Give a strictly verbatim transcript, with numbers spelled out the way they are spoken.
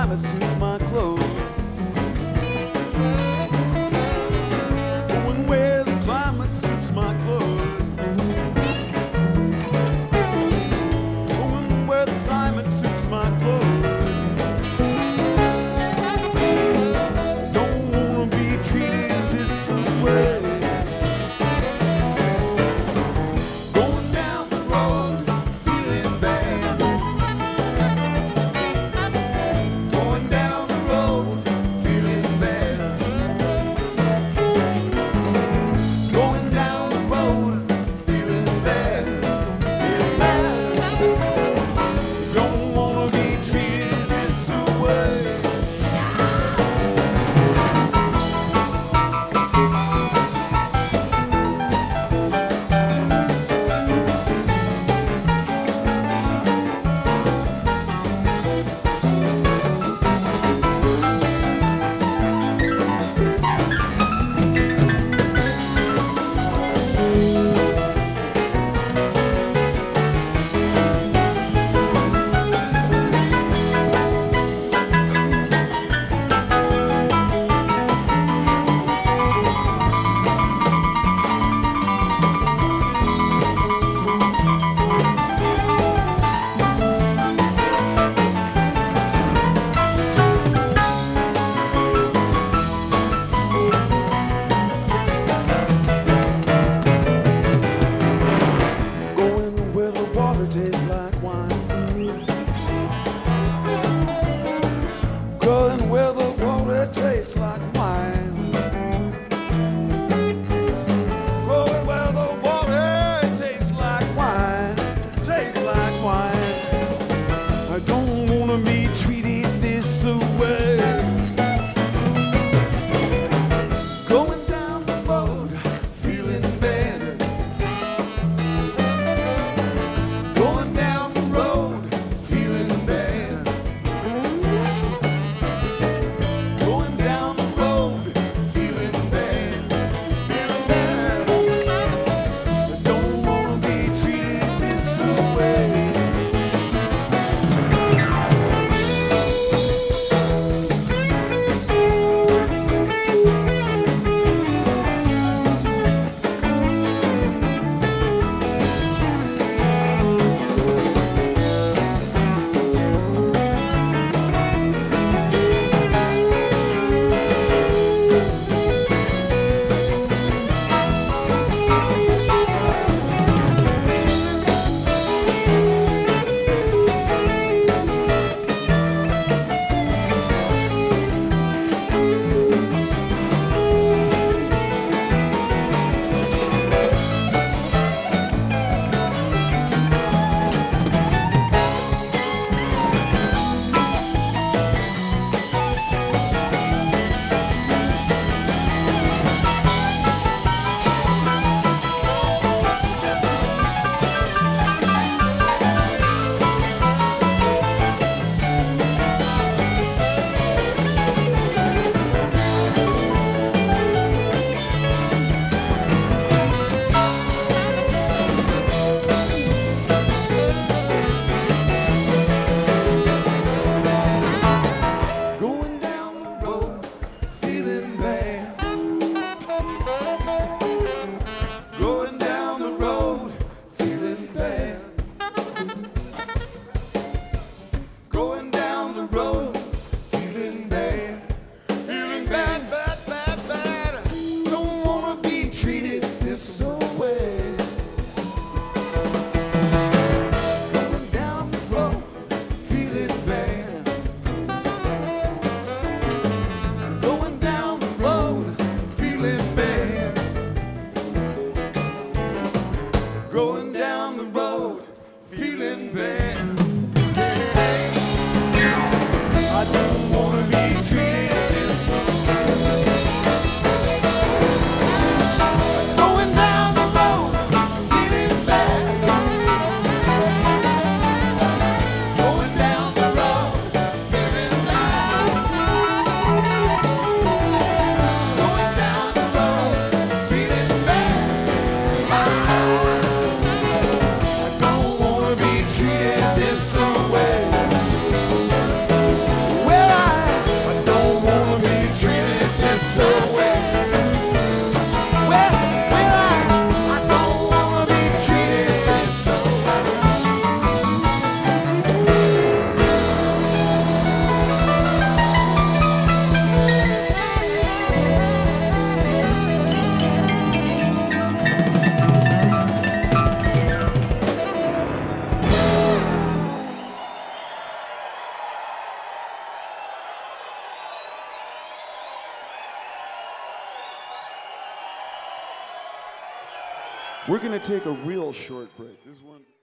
climate suits my clothes. Going where the climate suits my clothes. Going where the climate suits my clothes. Don't wanna be treated this way. Going down the road, feeling bad. Going down the road, feeling bad. Going down the road, feeling bad. Feeling bad. Don't wanna be treated this way. Going where the water tastes like wine. Going where the water tastes like wine. Going where the water tastes like wine. Tastes like wine. I don't wanna be treated this way. Going down the road, feeling bad. Going down the road, feeling bad. Going down the road, feeling bad. Feeling bad. I don't wanna be treated this way. Going down the road, feeling bad. Going down the road, feeling bad. Going down the road, feeling bad. Feeling bad, bad, bad, bad. Don't wanna be treated this way. Going down the road, feeling bad. Going down the road, feeling bad. Going down the road, feeling bad. I don't wanna be treated this way. Going down the road, feeling bad. Going down the road, feeling bad. Going down the road, feeling bad. I don't wanna be treated this way. Well, We're gonna take a real short break. This is one.